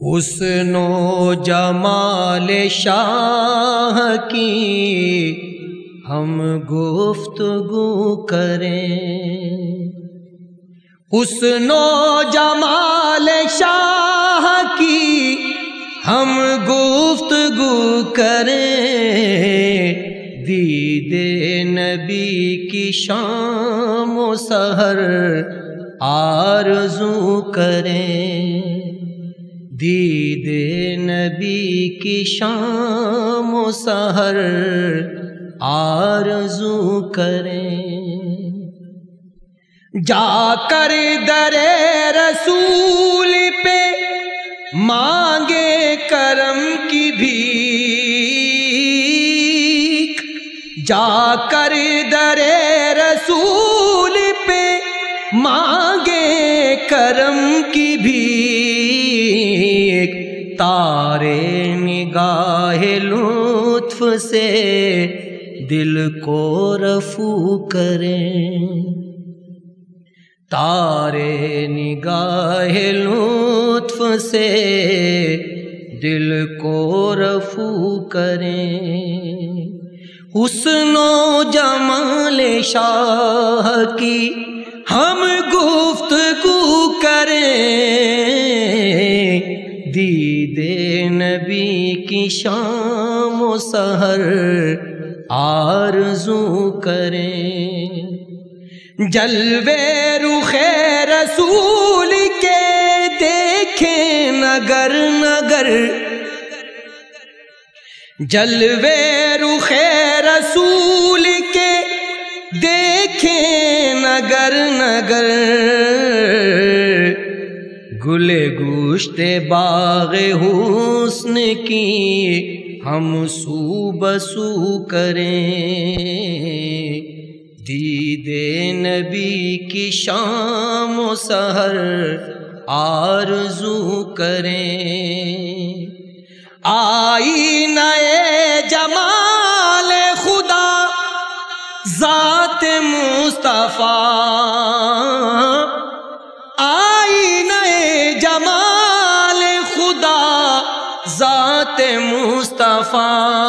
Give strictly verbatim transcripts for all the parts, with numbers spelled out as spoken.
حسن و جمال شاہ کی ہم گفتگو کریں، حسن و جمال شاہ کی ہم گفتگو کریں، دید نبی کی شام و سحر آرزو کریں، دید نبی کی شام و سحر آرزو کریں، جا کر در رسول پہ مانگے کرم کی بھیک، جا کر در رسول پہ مانگے کرم کی بھیک، تارے نگاہ لطف سے دل کو رفو کریں، تارے نگاہ لطف سے دل کو رفو کریں، حسن و جمال شاہ کی ہم گفتگو کریں، دید نبی کی شام و سحر آرزو کریں، جلوے رخ رسول کے دیکھیں نگر نگر، جلوے رخ رسول کے دیکھیں نگر نگر، گل گوشت باغ حسن کی ہم سو بسو کریں، دید نبی کی شام و سحر آرزو کریں، آئینہ جمال خدا ذات مصطفیٰ، آئینہ جمال خدا ذات مصطفیٰ،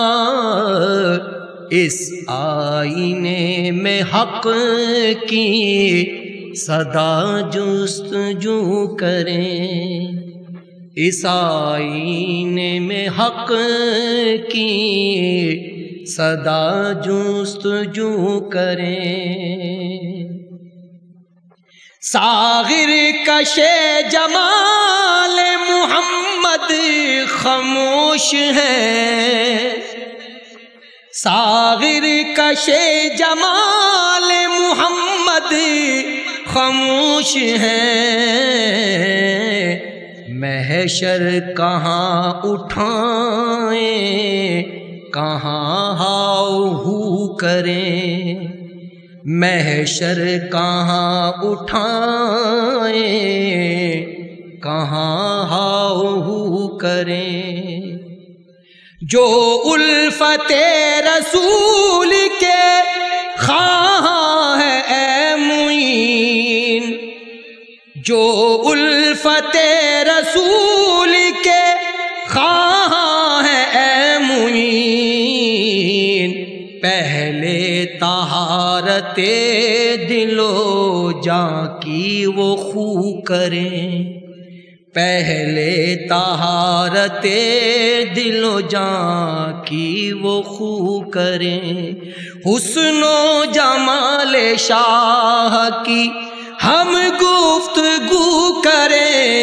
اس آئینے میں حق کی صدا جستجو کریں، اس آئینے میں حق کی صدا جستجو کریں، ساغر کش جمال محمد خاموش ہے، ساغر کش جمال محمد خاموش ہے، محشر کہاں اٹھائیں کہاں ہاؤ ہو کریں، محشر کہاں اٹھائیں کہاں ہاؤ ہو کریں، جو الفت رسول کے خواہاں ہے اے معین، جو الفت رسول کے خواہاں ہے اے معین، پہلے طہارت دل و جاں کی وہ خو کریں، پہلے طہارت دل و جاں کی وہ خو کریں، حسن و جمال شاہ کی ہم گفتگو کریں،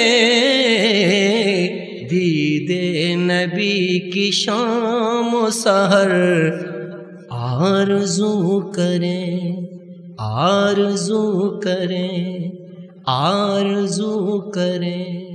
دید نبی کی شام و سحر آرزو کریں، آرزو کریں، آرزو کریں۔